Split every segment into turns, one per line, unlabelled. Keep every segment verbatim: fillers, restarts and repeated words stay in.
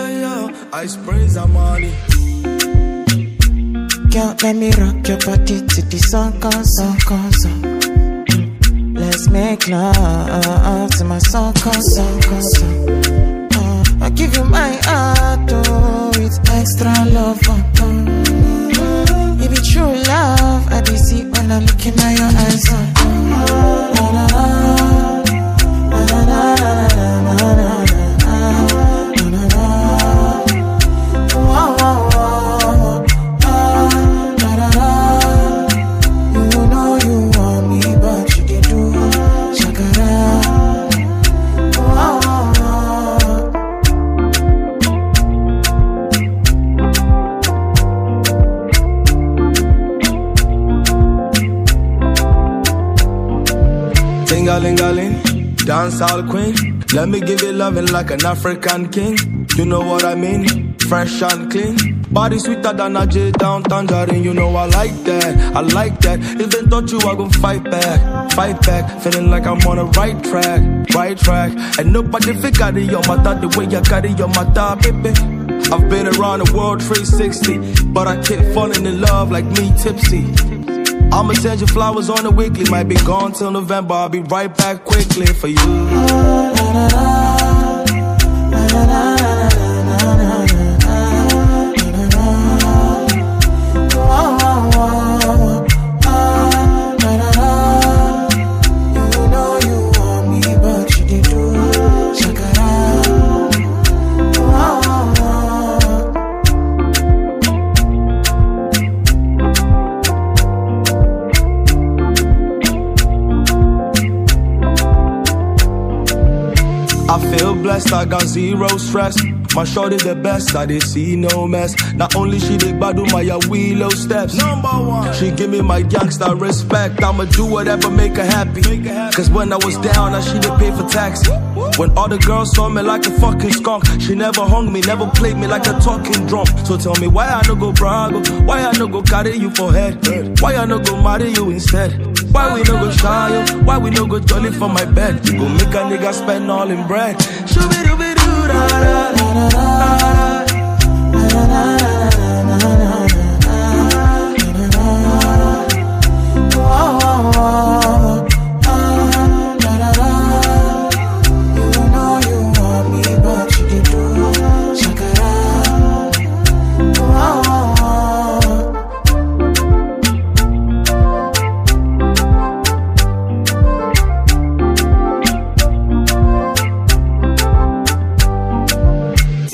yeah, yeah. I sprays are money.
Girl, let me rock your body to the sun comes, sun comes on. Let's make love to my sun comes, sun comes on. Uh, I give you my heart, oh, it's extra love. Uh, uh. It be true love, I be see when I look in your eyes. Uh, uh, na, na, na, na, na, na, na, na, na.
Ting-a-ling-a-ling, dancehall queen. Let me give you loving like an African king. You know what I mean? Fresh and clean. Body sweeter than a J down tangerine. You know I like that, I like that. If they thought you, I gon' fight back, fight back. Feeling like I'm on the right track, right track. And nobody fit carry your matter the way you carry your matter, baby. I've been around the world three sixty, but I keep falling in love like me tipsy. I'ma send you flowers on the weekly. Might be gone till November. I'll be right back quickly for you. I feel blessed, I got zero stress. My shorty the best, I did see no mess. Not only she did badu my willow steps. Number one, she give me my gangsta respect. I'ma do whatever make her happy. Cause when I was down, I she did pay for taxi. When all the girls saw me like a fucking skunk, she never hung me, never played me like a talking drum. So tell me why I no go brag, why I no go carry you for head, why I no go marry you instead. Why we no go shy you? Why we no go jolly for my bed? You go make a nigga spend all in bread. Shoo-be-doo-be-doo, da da da da da da da.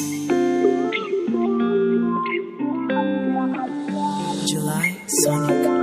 July Sonic.